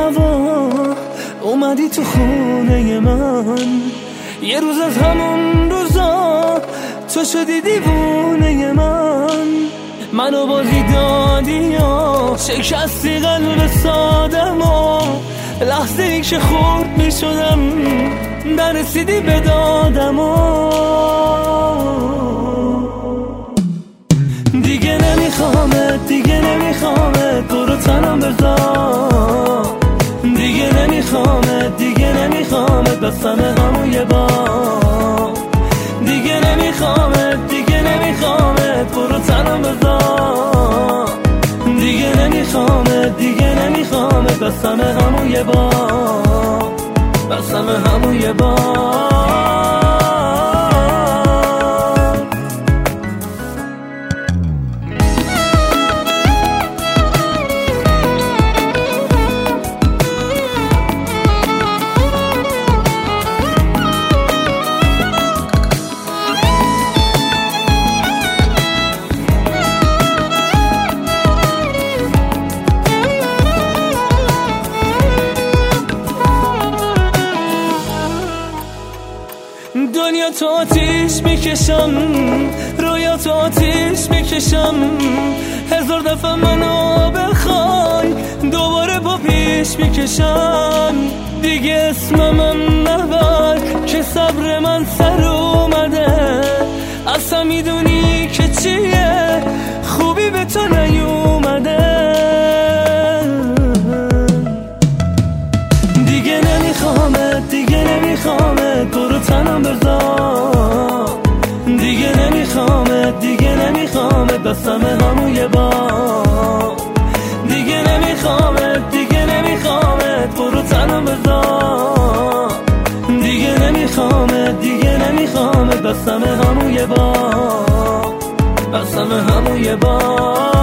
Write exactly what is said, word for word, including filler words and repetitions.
هوا اومدی تو خونه من، یه روز از همون روزا تو شدی دیوونه من. منو بازی دادی یا شکستی قلب سادم و لحظه ای که خورد می شدم نرسیدی به دادم و دیگه نمیخوامت، دیگه نمیخوامت، برو تنم بذار. دیگه نمیخوامت، دیگه نمیخوامت، بسم همون یه بار. دیگه نمیخوامت، دیگه نمیخوامت، برو تنم بذار. دیگه نمیخوامت، دیگه نمیخوامت، بسم همون یه بار، بسم همون یه بار. دنیا تو آتیش میکشم، رویا تو آتیش میکشم. هزار دفعه منو بخوای دوباره با پیش میکشم. دیگه اسمم نبر که صبر من سر اومده. اصلا میدونی که چیه خوبی به تو نیومده. دیگه نمیخوامت، دیگه نمیخوامت، برو تنم بذار. دیگه نمیخوامت، دیگه نمیخوامت، بسم همون یه بار. دیگه نمیخوامت، دیگه نمیخوامت، برو تنم بذار. دیگه نمیخوامت، دیگه نمیخوامت، بسم همون یه بار، بسم همون یه بار.